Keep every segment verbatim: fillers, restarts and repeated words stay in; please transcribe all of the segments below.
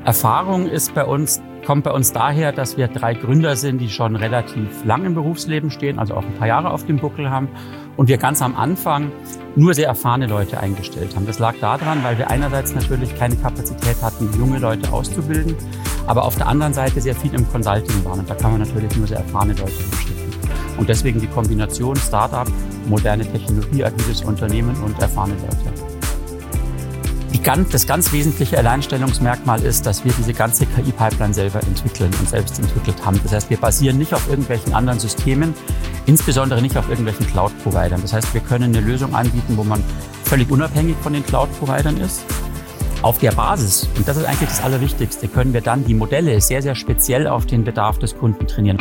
Erfahrung ist bei uns, kommt bei uns daher, dass wir drei Gründer sind, die schon relativ lang im Berufsleben stehen, also auch ein paar Jahre auf dem Buckel haben. Und wir ganz am Anfang nur sehr erfahrene Leute eingestellt haben. Das lag daran, weil wir einerseits natürlich keine Kapazität hatten, junge Leute auszubilden, aber auf der anderen Seite sehr viel im Consulting waren. Und da kann man natürlich nur sehr erfahrene Leute hinschicken. Und deswegen die Kombination Startup, moderne Technologie, agiles Unternehmen und erfahrene Leute. Die ganz, das ganz wesentliche Alleinstellungsmerkmal ist, dass wir diese ganze K I-Pipeline selber entwickeln und selbst entwickelt haben. Das heißt, wir basieren nicht auf irgendwelchen anderen Systemen, insbesondere nicht auf irgendwelchen Cloud-Providern. Das heißt, wir können eine Lösung anbieten, wo man völlig unabhängig von den Cloud-Providern ist. Auf der Basis, und das ist eigentlich das Allerwichtigste, können wir dann die Modelle sehr, sehr speziell auf den Bedarf des Kunden trainieren.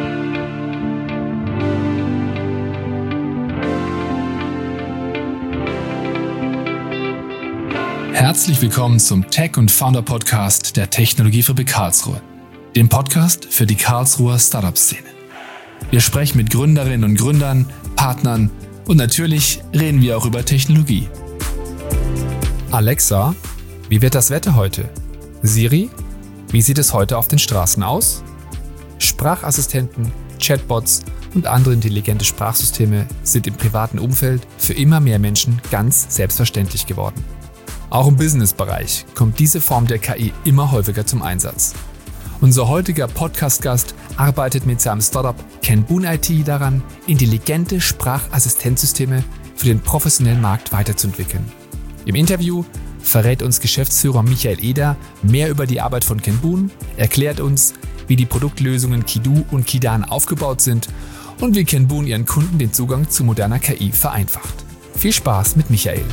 Herzlich willkommen zum Tech- und Founder-Podcast der Technologiefabrik Karlsruhe, dem Podcast für die Karlsruher Startup-Szene. Wir sprechen mit Gründerinnen und Gründern, Partnern und natürlich reden wir auch über Technologie. Alexa, wie wird das Wetter heute? Siri, wie sieht es heute auf den Straßen aus? Sprachassistenten, Chatbots und andere intelligente Sprachsysteme sind im privaten Umfeld für immer mehr Menschen ganz selbstverständlich geworden. Auch im Business-Bereich kommt diese Form der K I immer häufiger zum Einsatz. Unser heutiger Podcast-Gast arbeitet mit seinem Startup Kenboon I T daran, intelligente Sprachassistenzsysteme für den professionellen Markt weiterzuentwickeln. Im Interview verrät uns Geschäftsführer Michael Eder mehr über die Arbeit von Kenboon, erklärt uns, wie die Produktlösungen Kidu und Kidan aufgebaut sind und wie Kenboon ihren Kunden den Zugang zu moderner K I vereinfacht. Viel Spaß mit Michael.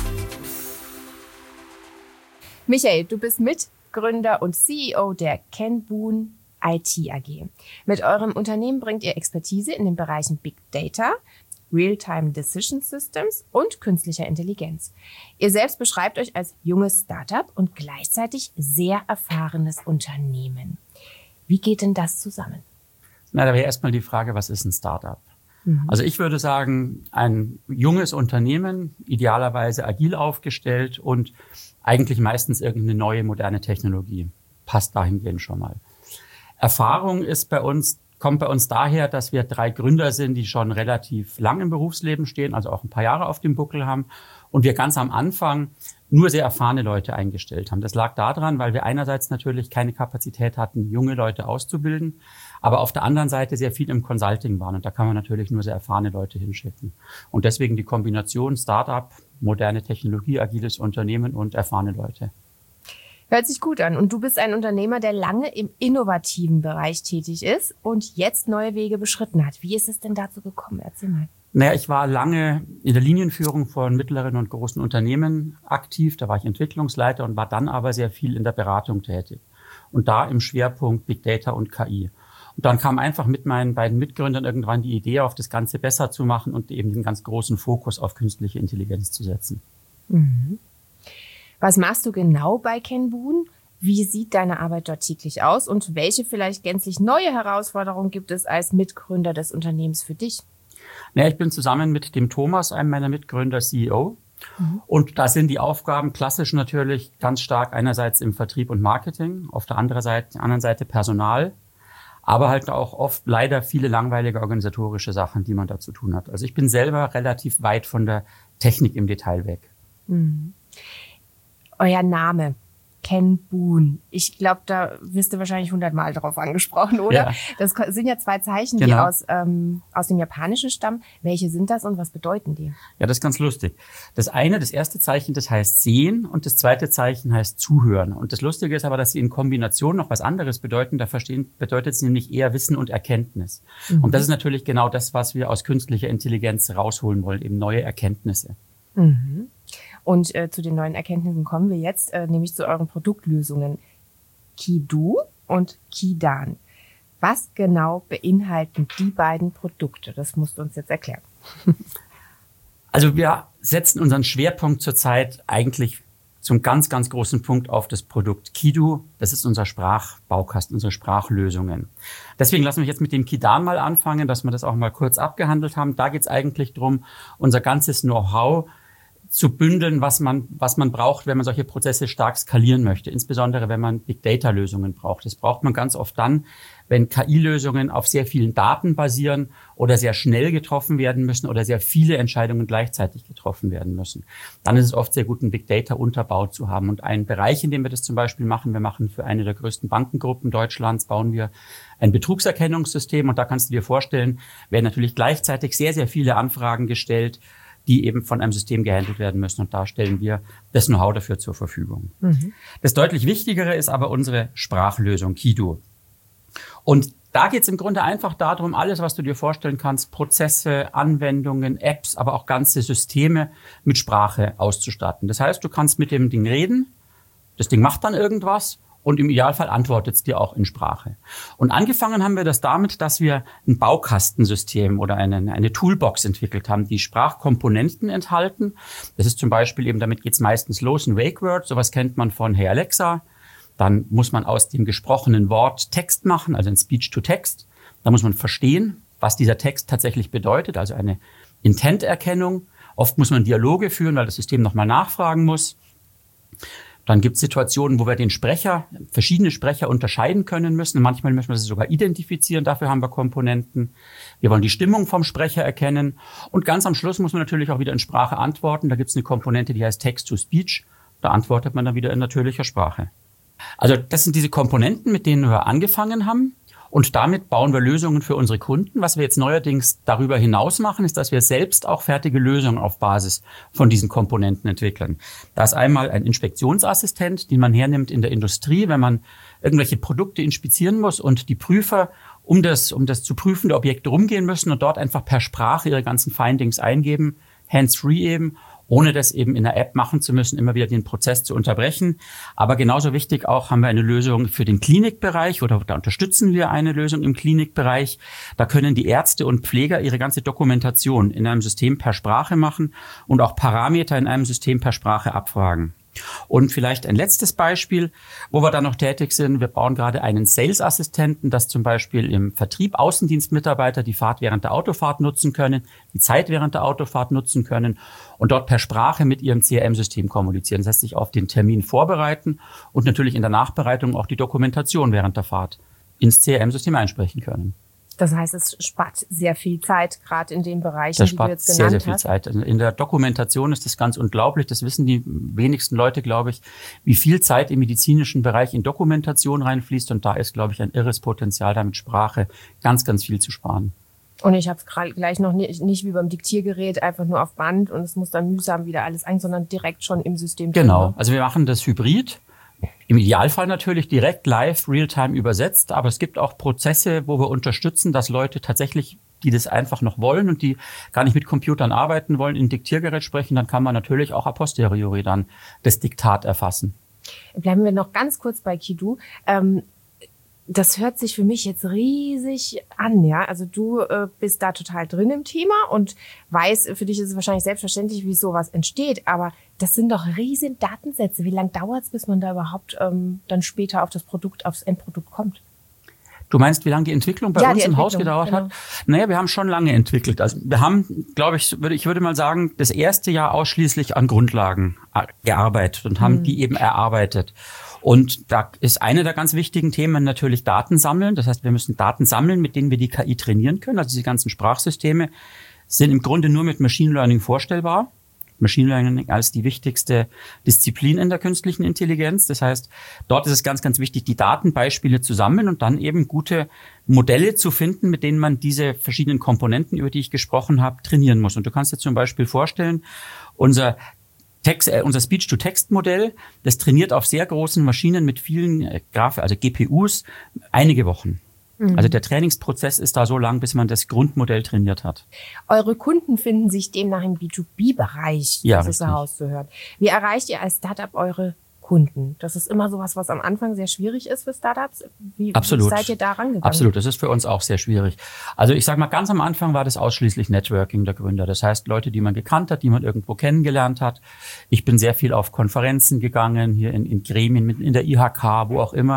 Michael, du bist Mitgründer und C E O der Kenboon I T A G. Mit eurem Unternehmen bringt ihr Expertise in den Bereichen Big Data, Real-Time Decision Systems und künstlicher Intelligenz. Ihr selbst beschreibt euch als junges Startup und gleichzeitig sehr erfahrenes Unternehmen. Wie geht denn das zusammen? Na, da wäre erstmal die Frage, was ist ein Startup? Mhm. Also ich würde sagen, ein junges Unternehmen, idealerweise agil aufgestellt und eigentlich meistens irgendeine neue, moderne Technologie. Passt dahingehend schon mal. Erfahrung ist bei uns, kommt bei uns daher, dass wir drei Gründer sind, die schon relativ lang im Berufsleben stehen, also auch ein paar Jahre auf dem Buckel haben. Und wir ganz am Anfang nur sehr erfahrene Leute eingestellt haben. Das lag daran, weil wir einerseits natürlich keine Kapazität hatten, junge Leute auszubilden, aber auf der anderen Seite sehr viel im Consulting waren. Und da kann man natürlich nur sehr erfahrene Leute hinschicken. Und deswegen die Kombination Startup, moderne Technologie, agiles Unternehmen und erfahrene Leute. Hört sich gut an. Und du bist ein Unternehmer, der lange im innovativen Bereich tätig ist und jetzt neue Wege beschritten hat. Wie ist es denn dazu gekommen? Erzähl mal. Naja, ich war lange in der Linienführung von mittleren und großen Unternehmen aktiv. Da war ich Entwicklungsleiter und war dann aber sehr viel in der Beratung tätig. Und da im Schwerpunkt Big Data und K I. Und dann kam einfach mit meinen beiden Mitgründern irgendwann die Idee auf, das Ganze besser zu machen und eben den ganz großen Fokus auf künstliche Intelligenz zu setzen. Mhm. Was machst du genau bei Kenboon? Wie sieht deine Arbeit dort täglich aus? Und welche vielleicht gänzlich neue Herausforderungen gibt es als Mitgründer des Unternehmens für dich? Naja, ich bin zusammen mit dem Thomas, einem meiner Mitgründer, C E O. Mhm. Und da sind die Aufgaben klassisch natürlich ganz stark einerseits im Vertrieb und Marketing, auf der anderen Seite, anderen Seite Personal, aber halt auch oft leider viele langweilige organisatorische Sachen, die man da zu tun hat. Also ich bin selber relativ weit von der Technik im Detail weg. Mhm. Euer Name, Kenboon. Ich glaube, da wirst du wahrscheinlich hundertmal drauf angesprochen, oder? Ja. Das sind ja zwei Zeichen, genau, die aus, ähm, aus dem Japanischen stammen. Welche sind das und was bedeuten die? Ja, das ist ganz lustig. Das eine, das erste Zeichen, das heißt sehen und das zweite Zeichen heißt zuhören. Und das Lustige ist aber, dass sie in Kombination noch was anderes bedeuten. Da verstehen, bedeutet es nämlich eher Wissen und Erkenntnis. Mhm. Und das ist natürlich genau das, was wir aus künstlicher Intelligenz rausholen wollen, eben neue Erkenntnisse. Mhm. Und äh, zu den neuen Erkenntnissen kommen wir jetzt, äh, nämlich zu euren Produktlösungen Kidu und Kidan. Was genau beinhalten die beiden Produkte? Das musst du uns jetzt erklären. Also wir setzen unseren Schwerpunkt zurzeit eigentlich zum ganz, ganz großen Punkt auf das Produkt Kidu. Das ist unser Sprachbaukasten, unsere Sprachlösungen. Deswegen lassen wir jetzt mit dem Kidan mal anfangen, dass wir das auch mal kurz abgehandelt haben. Da geht es eigentlich darum, unser ganzes Know-how zu bündeln, was man, was man braucht, wenn man solche Prozesse stark skalieren möchte. Insbesondere, wenn man Big-Data-Lösungen braucht. Das braucht man ganz oft dann, wenn K I-Lösungen auf sehr vielen Daten basieren oder sehr schnell getroffen werden müssen oder sehr viele Entscheidungen gleichzeitig getroffen werden müssen. Dann ist es oft sehr gut, einen Big-Data-Unterbau zu haben. Und ein Bereich, in dem wir das zum Beispiel machen, wir machen für eine der größten Bankengruppen Deutschlands, bauen wir ein Betrugserkennungssystem. Und da kannst du dir vorstellen, werden natürlich gleichzeitig sehr, sehr viele Anfragen gestellt, die eben von einem System gehandelt werden müssen. Und da stellen wir das Know-how dafür zur Verfügung. Mhm. Das deutlich Wichtigere ist aber unsere Sprachlösung Kidu. Und da geht es im Grunde einfach darum, alles, was du dir vorstellen kannst, Prozesse, Anwendungen, Apps, aber auch ganze Systeme mit Sprache auszustatten. Das heißt, du kannst mit dem Ding reden, das Ding macht dann irgendwas und im Idealfall antwortet es dir auch in Sprache. Und angefangen haben wir das damit, dass wir ein Baukastensystem oder eine, eine Toolbox entwickelt haben, die Sprachkomponenten enthalten. Das ist zum Beispiel eben, damit geht es meistens los, ein Wake-Word, sowas kennt man von Hey Alexa. Dann muss man aus dem gesprochenen Wort Text machen, also ein Speech-to-Text. Da muss man verstehen, was dieser Text tatsächlich bedeutet, also eine Intent-Erkennung. Oft muss man Dialoge führen, weil das System nochmal nachfragen muss. Dann gibt es Situationen, wo wir den Sprecher, verschiedene Sprecher unterscheiden können müssen. Manchmal müssen wir sie sogar identifizieren, dafür haben wir Komponenten. Wir wollen die Stimmung vom Sprecher erkennen. Und ganz am Schluss muss man natürlich auch wieder in Sprache antworten. Da gibt es eine Komponente, die heißt Text-to-Speech. Da antwortet man dann wieder in natürlicher Sprache. Also das sind diese Komponenten, mit denen wir angefangen haben. Und damit bauen wir Lösungen für unsere Kunden. Was wir jetzt neuerdings darüber hinaus machen, ist, dass wir selbst auch fertige Lösungen auf Basis von diesen Komponenten entwickeln. Da ist einmal ein Inspektionsassistent, den man hernimmt in der Industrie, wenn man irgendwelche Produkte inspizieren muss und die Prüfer um das, um das zu prüfende Objekt rumgehen müssen und dort einfach per Sprache ihre ganzen Findings eingeben, hands-free eben, ohne das eben in der App machen zu müssen, immer wieder den Prozess zu unterbrechen. Aber genauso wichtig auch haben wir eine Lösung für den Klinikbereich oder da unterstützen wir eine Lösung im Klinikbereich. Da können die Ärzte und Pfleger ihre ganze Dokumentation in einem System per Sprache machen und auch Parameter in einem System per Sprache abfragen. Und vielleicht ein letztes Beispiel, wo wir dann noch tätig sind. Wir bauen gerade einen Sales-Assistenten, dass zum Beispiel im Vertrieb Außendienstmitarbeiter die Fahrt während der Autofahrt nutzen können, die Zeit während der Autofahrt nutzen können und dort per Sprache mit ihrem C R M-System kommunizieren. Das heißt, sich auf den Termin vorbereiten und natürlich in der Nachbereitung auch die Dokumentation während der Fahrt ins C R M-System einsprechen können. Das heißt, es spart sehr viel Zeit, gerade in den Bereichen, die du jetzt genannt hast. Das spart sehr, sehr viel Zeit. In der Dokumentation ist das ganz unglaublich. Das wissen die wenigsten Leute, glaube ich, wie viel Zeit im medizinischen Bereich in Dokumentation reinfließt. Und da ist, glaube ich, ein irres Potenzial, da mit Sprache ganz, ganz viel zu sparen. Und ich habe es gleich noch nicht, nicht wie beim Diktiergerät, einfach nur auf Band und es muss dann mühsam wieder alles ein, sondern direkt schon im System. Genau, also wir machen das hybrid. Im Idealfall natürlich direkt live, real-time übersetzt, aber es gibt auch Prozesse, wo wir unterstützen, dass Leute tatsächlich, die das einfach noch wollen und die gar nicht mit Computern arbeiten wollen, in Diktiergerät sprechen, dann kann man natürlich auch a posteriori dann das Diktat erfassen. Bleiben wir noch ganz kurz bei Kidu. Ähm, Das hört sich für mich jetzt riesig an, ja. Also du äh, bist da total drin im Thema und weißt, für dich ist es wahrscheinlich selbstverständlich, wie sowas entsteht. Aber das sind doch riesen Datensätze. Wie lange dauert es, bis man da überhaupt ähm, dann später auf das Produkt, aufs Endprodukt kommt? Du meinst, wie lange die Entwicklung bei ja, uns im Entwicklung, Haus gedauert genau. hat? Naja, wir haben schon lange entwickelt. Also wir haben, glaube ich, würde ich würde mal sagen, das erste Jahr ausschließlich an Grundlagen gearbeitet und haben mhm. die eben erarbeitet. Und da ist eine der ganz wichtigen Themen natürlich Daten sammeln. Das heißt, wir müssen Daten sammeln, mit denen wir die K I trainieren können. Also diese ganzen Sprachsysteme sind im Grunde nur mit Machine Learning vorstellbar. Machine Learning als die wichtigste Disziplin in der künstlichen Intelligenz. Das heißt, dort ist es ganz, ganz wichtig, die Datenbeispiele zu sammeln und dann eben gute Modelle zu finden, mit denen man diese verschiedenen Komponenten, über die ich gesprochen habe, trainieren muss. Und du kannst dir zum Beispiel vorstellen, unser Text, äh, unser Speech-to-Text-Modell, das trainiert auf sehr großen Maschinen mit vielen äh, Graf, also G P Us, einige Wochen. Mhm. Also der Trainingsprozess ist da so lang, bis man das Grundmodell trainiert hat. Eure Kunden finden sich demnach im B zwei B-Bereich, ja, das ist herauszuhören. Wie erreicht ihr als Startup eure Kunden? Das ist immer sowas, was am Anfang sehr schwierig ist für Startups. Wie, Absolut. wie seid ihr da rangegangen? Absolut, das ist für uns auch sehr schwierig. Also ich sage mal, ganz am Anfang war das ausschließlich Networking der Gründer. Das heißt, Leute, die man gekannt hat, die man irgendwo kennengelernt hat. Ich bin sehr viel auf Konferenzen gegangen, hier in, in Gremien, in der I H K, wo auch immer.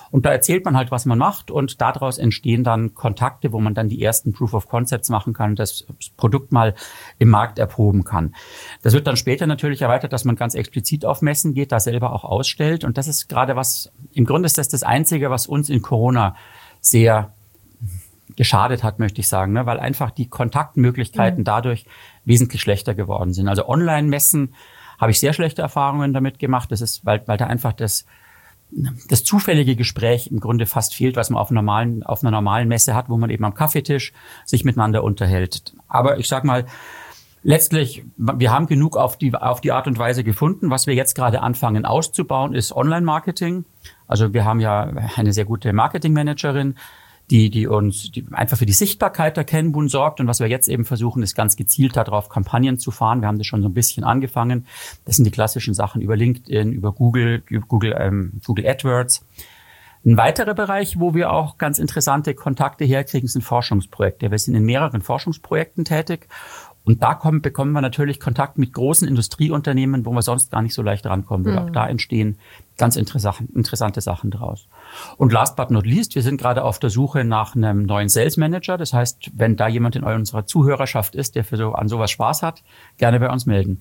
Und da erzählt man halt, was man macht und daraus entstehen dann Kontakte, wo man dann die ersten Proof of Concepts machen kann, das Produkt mal im Markt erproben kann. Das wird dann später natürlich erweitert, dass man ganz explizit auf Messen geht, da selber auch ausstellt. Und das ist gerade was, im Grunde ist das das Einzige, was uns in Corona sehr geschadet hat, möchte ich sagen, ne? Weil einfach die Kontaktmöglichkeiten mhm. dadurch wesentlich schlechter geworden sind. Also Online-Messen habe ich sehr schlechte Erfahrungen damit gemacht. Das ist, weil, weil da einfach das, das zufällige Gespräch im Grunde fast fehlt, was man auf, normalen, auf einer normalen Messe hat, wo man eben am Kaffeetisch sich miteinander unterhält. Aber ich sag mal, letztlich, wir haben genug auf die, auf die Art und Weise gefunden. Was wir jetzt gerade anfangen auszubauen, ist Online-Marketing. Also wir haben ja eine sehr gute Marketing-Managerin, die, die uns die einfach für die Sichtbarkeit der Kenbun sorgt. Und was wir jetzt eben versuchen, ist ganz gezielt darauf, Kampagnen zu fahren. Wir haben das schon so ein bisschen angefangen. Das sind die klassischen Sachen über LinkedIn, über Google, Google, ähm, Google AdWords. Ein weiterer Bereich, wo wir auch ganz interessante Kontakte herkriegen, sind Forschungsprojekte. Wir sind in mehreren Forschungsprojekten tätig. Und da kommen, bekommen wir natürlich Kontakt mit großen Industrieunternehmen, wo wir sonst gar nicht so leicht rankommen würden. Mhm. Auch da entstehen ganz interessante Sachen draus. Und last but not least, wir sind gerade auf der Suche nach einem neuen Sales Manager. Das heißt, wenn da jemand in unserer Zuhörerschaft ist, der für so, an sowas Spaß hat, gerne bei uns melden.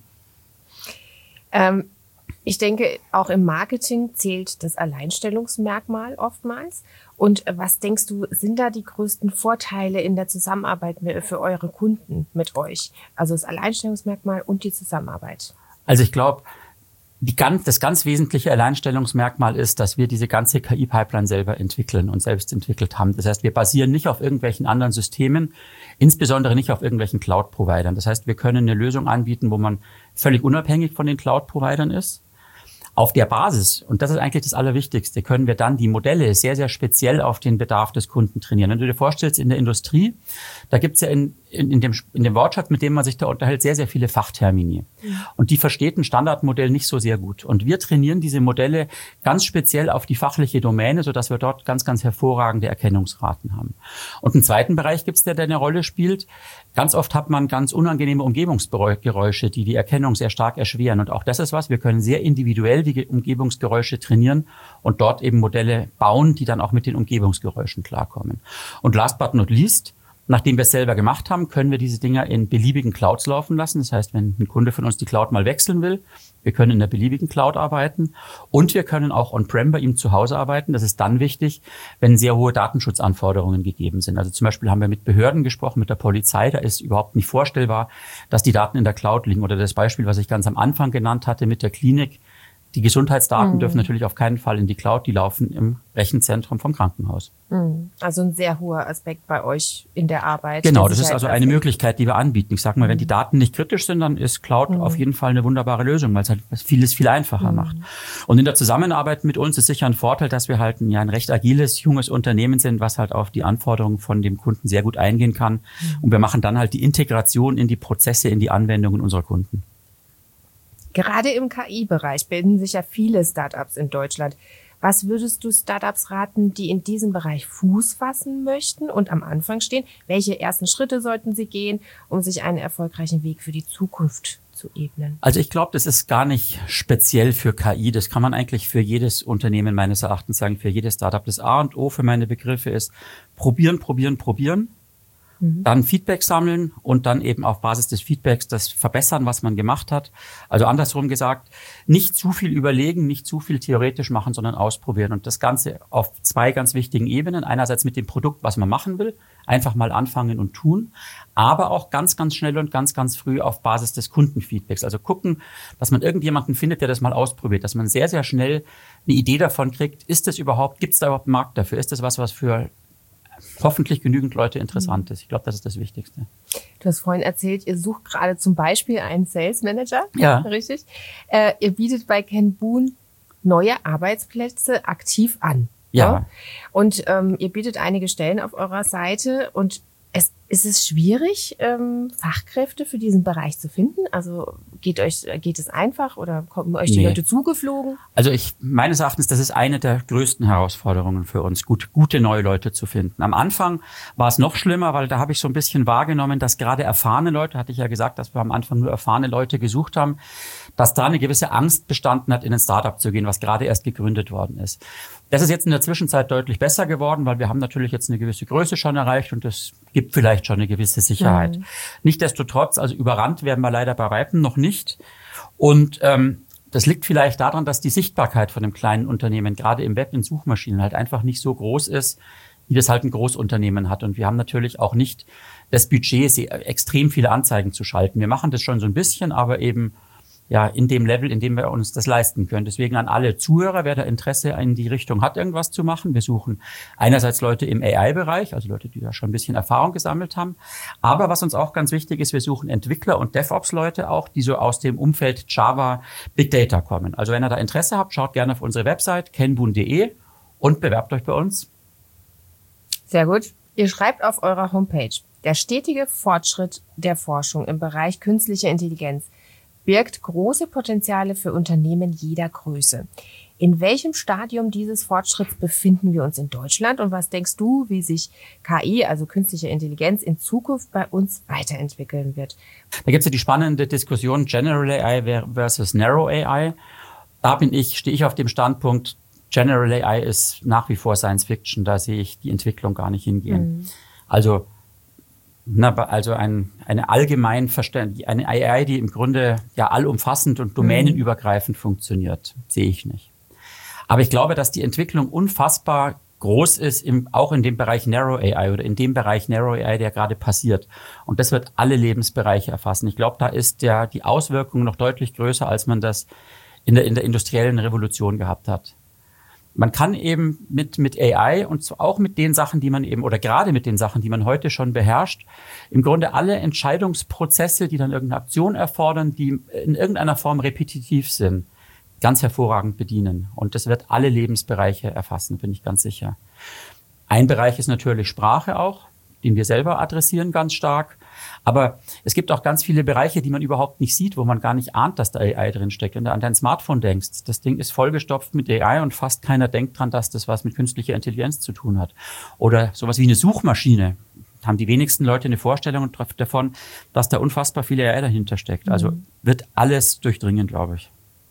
Ähm, ich denke, auch im Marketing zählt das Alleinstellungsmerkmal oftmals. Und was denkst du, sind da die größten Vorteile in der Zusammenarbeit für eure Kunden mit euch? Also das Alleinstellungsmerkmal und die Zusammenarbeit. Also ich glaube, die ganz, das ganz wesentliche Alleinstellungsmerkmal ist, dass wir diese ganze K I-Pipeline selber entwickeln und selbst entwickelt haben. Das heißt, wir basieren nicht auf irgendwelchen anderen Systemen, insbesondere nicht auf irgendwelchen Cloud-Providern. Das heißt, wir können eine Lösung anbieten, wo man völlig unabhängig von den Cloud-Providern ist. Auf der Basis, und das ist eigentlich das Allerwichtigste, können wir dann die Modelle sehr, sehr speziell auf den Bedarf des Kunden trainieren. Wenn du dir vorstellst, in der Industrie, da gibt's ja in, in, in, dem, in dem Wortschatz, mit dem man sich da unterhält, sehr, sehr viele Fachtermini. Mhm. Und die versteht ein Standardmodell nicht so sehr gut. Und wir trainieren diese Modelle ganz speziell auf die fachliche Domäne, sodass wir dort ganz, ganz hervorragende Erkennungsraten haben. Und einen zweiten Bereich gibt's, der, der eine Rolle spielt. Ganz oft hat man ganz unangenehme Umgebungsgeräusche, die die Erkennung sehr stark erschweren. Und auch das ist was, wir können sehr individuell die Umgebungsgeräusche trainieren und dort eben Modelle bauen, die dann auch mit den Umgebungsgeräuschen klarkommen. Und last but not least, nachdem wir es selber gemacht haben, können wir diese Dinger in beliebigen Clouds laufen lassen. Das heißt, wenn ein Kunde von uns die Cloud mal wechseln will, wir können in der beliebigen Cloud arbeiten und wir können auch on-prem bei ihm zu Hause arbeiten. Das ist dann wichtig, wenn sehr hohe Datenschutzanforderungen gegeben sind. Also zum Beispiel haben wir mit Behörden gesprochen, mit der Polizei. Da ist überhaupt nicht vorstellbar, dass die Daten in der Cloud liegen. Oder das Beispiel, was ich ganz am Anfang genannt hatte mit der Klinik. Die Gesundheitsdaten mhm. dürfen natürlich auf keinen Fall in die Cloud, die laufen im Rechenzentrum vom Krankenhaus. Mhm. Also ein sehr hoher Aspekt bei euch in der Arbeit. Genau, das ist also eine Möglichkeit, die wir anbieten. Ich sage mal, mhm. wenn die Daten nicht kritisch sind, dann ist Cloud mhm. auf jeden Fall eine wunderbare Lösung, weil es halt vieles viel einfacher mhm. macht. Und in der Zusammenarbeit mit uns ist sicher ein Vorteil, dass wir halt ein, ja, ein recht agiles, junges Unternehmen sind, was halt auf die Anforderungen von dem Kunden sehr gut eingehen kann. Mhm. Und wir machen dann halt die Integration in die Prozesse, in die Anwendungen unserer Kunden. Gerade im K I-Bereich bilden sich ja viele Startups in Deutschland. Was würdest du Startups raten, die in diesem Bereich Fuß fassen möchten und am Anfang stehen? Welche ersten Schritte sollten sie gehen, um sich einen erfolgreichen Weg für die Zukunft zu ebnen? Also ich glaube, das ist gar nicht speziell für K I. Das kann man eigentlich für jedes Unternehmen meines Erachtens sagen, für jedes Startup. Das A und O für meine Begriffe ist probieren, probieren, probieren. Dann Feedback sammeln und dann eben auf Basis des Feedbacks das verbessern, was man gemacht hat. Also andersrum gesagt, nicht zu viel überlegen, nicht zu viel theoretisch machen, sondern ausprobieren. Und das Ganze auf zwei ganz wichtigen Ebenen. Einerseits mit dem Produkt, was man machen will, einfach mal anfangen und tun. Aber auch ganz, ganz schnell und ganz, ganz früh auf Basis des Kundenfeedbacks. Also gucken, dass man irgendjemanden findet, der das mal ausprobiert. Dass man sehr, sehr schnell eine Idee davon kriegt, ist das überhaupt, gibt es da überhaupt einen Markt dafür? Ist das was, was für hoffentlich genügend Leute interessant ist. Ich glaube, das ist das Wichtigste. Du hast vorhin erzählt, ihr sucht gerade zum Beispiel einen Sales Manager. Ja. Richtig? Äh, ihr bietet bei Kenbun neue Arbeitsplätze aktiv an. Ja. ja? Und ähm, ihr bietet einige Stellen auf eurer Seite und es Ist es schwierig, ähm, Fachkräfte für diesen Bereich zu finden? Also geht euch geht es einfach oder kommen euch die nee. Leute zugeflogen? Also ich meines Erachtens, das ist eine der größten Herausforderungen für uns, gut, gute neue Leute zu finden. Am Anfang war es noch schlimmer, weil da habe ich so ein bisschen wahrgenommen, dass gerade erfahrene Leute, hatte ich ja gesagt, dass wir am Anfang nur erfahrene Leute gesucht haben, dass da eine gewisse Angst bestanden hat, in ein Startup zu gehen, was gerade erst gegründet worden ist. Das ist jetzt in der Zwischenzeit deutlich besser geworden, weil wir haben natürlich jetzt eine gewisse Größe schon erreicht und das gibt vielleicht schon eine gewisse Sicherheit. Mhm. Nichtsdestotrotz, also überrannt werden wir leider bei Weitem noch nicht. Und ähm, das liegt vielleicht daran, dass die Sichtbarkeit von einem kleinen Unternehmen, gerade im Web, in Suchmaschinen, halt einfach nicht so groß ist, wie das halt ein Großunternehmen hat. Und wir haben natürlich auch nicht das Budget, extrem viele Anzeigen zu schalten. Wir machen das schon so ein bisschen, aber eben ja, in dem Level, in dem wir uns das leisten können. Deswegen an alle Zuhörer, wer da Interesse in die Richtung hat, irgendwas zu machen. Wir suchen einerseits Leute im A I-Bereich, also Leute, die da schon ein bisschen Erfahrung gesammelt haben. Aber was uns auch ganz wichtig ist, wir suchen Entwickler und DevOps-Leute auch, die so aus dem Umfeld Java, Big Data kommen. Also wenn ihr da Interesse habt, schaut gerne auf unsere Website kenboon punkt de und bewerbt euch bei uns. Sehr gut. Ihr schreibt auf eurer Homepage, der stetige Fortschritt der Forschung im Bereich künstliche Intelligenz birgt große Potenziale für Unternehmen jeder Größe. In welchem Stadium dieses Fortschritts befinden wir uns in Deutschland und was denkst du, wie sich K I, also künstliche Intelligenz, in Zukunft bei uns weiterentwickeln wird? Da gibt es ja die spannende Diskussion General A I versus Narrow A I. Da bin ich, stehe ich auf dem Standpunkt, General A I ist nach wie vor Science Fiction, da sehe ich die Entwicklung gar nicht hingehen. Mhm. Also Na, also ein, eine allgemein verständliche, eine A I, die im Grunde ja allumfassend und domänenübergreifend mhm. funktioniert, sehe ich nicht. Aber ich glaube, dass die Entwicklung unfassbar groß ist, im, auch in dem Bereich Narrow A I oder in dem Bereich Narrow A I, der gerade passiert. Und das wird alle Lebensbereiche erfassen. Ich glaube, da ist der, die Auswirkung noch deutlich größer, als man das in der, in der industriellen Revolution gehabt hat. Man kann eben mit, mit A I und auch mit den Sachen, die man eben, oder gerade mit den Sachen, die man heute schon beherrscht, im Grunde alle Entscheidungsprozesse, die dann irgendeine Aktion erfordern, die in irgendeiner Form repetitiv sind, ganz hervorragend bedienen. Und das wird alle Lebensbereiche erfassen, bin ich ganz sicher. Ein Bereich ist natürlich Sprache auch, den wir selber adressieren ganz stark. Aber es gibt auch ganz viele Bereiche, die man überhaupt nicht sieht, wo man gar nicht ahnt, dass da A I drin steckt. Wenn du an dein Smartphone denkst, das Ding ist vollgestopft mit A I und fast keiner denkt dran, dass das was mit künstlicher Intelligenz zu tun hat. Oder sowas wie eine Suchmaschine. Haben die wenigsten Leute eine Vorstellung davon, dass da unfassbar viel A I dahinter steckt. Also wird alles durchdringen, glaube ich.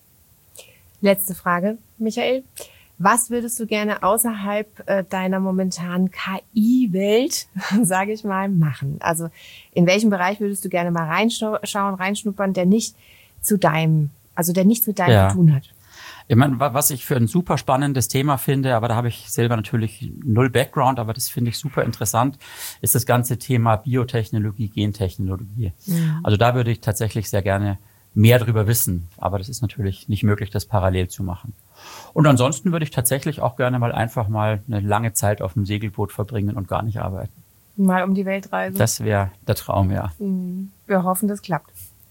Letzte Frage, Michael. Was würdest du gerne außerhalb äh, deiner momentanen K I-Welt, sage ich mal, machen? Also in welchem Bereich würdest du gerne mal reinschauen, reinschnuppern, der nicht zu deinem, also der nichts mit deinem ja. zu tun hat? Ich meine, was ich für ein super spannendes Thema finde, aber da habe ich selber natürlich null Background, aber das finde ich super interessant, ist das ganze Thema Biotechnologie, Gentechnologie. Mhm. Also da würde ich tatsächlich sehr gerne mehr darüber wissen, aber das ist natürlich nicht möglich, das parallel zu machen. Und ansonsten würde ich tatsächlich auch gerne mal einfach mal eine lange Zeit auf einem Segelboot verbringen und gar nicht arbeiten. Mal um die Welt reisen. Das wäre der Traum, ja. Wir hoffen, das klappt.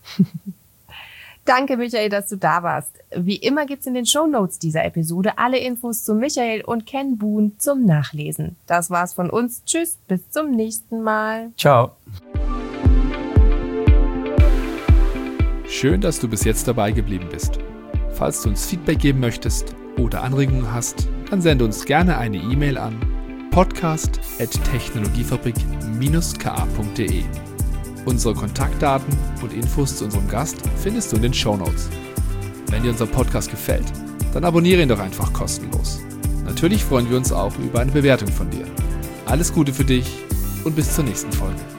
Danke, Michael, dass du da warst. Wie immer gibt's in den Shownotes dieser Episode alle Infos zu Michael und kenboon zum Nachlesen. Das war's von uns. Tschüss, bis zum nächsten Mal. Ciao. Schön, dass du bis jetzt dabei geblieben bist. Falls du uns Feedback geben möchtest oder Anregungen hast, dann sende uns gerne eine E-Mail an podcast at technologiefabrik dash k a punkt de. Unsere Kontaktdaten und Infos zu unserem Gast findest du in den Shownotes. Wenn dir unser Podcast gefällt, dann abonniere ihn doch einfach kostenlos. Natürlich freuen wir uns auch über eine Bewertung von dir. Alles Gute für dich und bis zur nächsten Folge.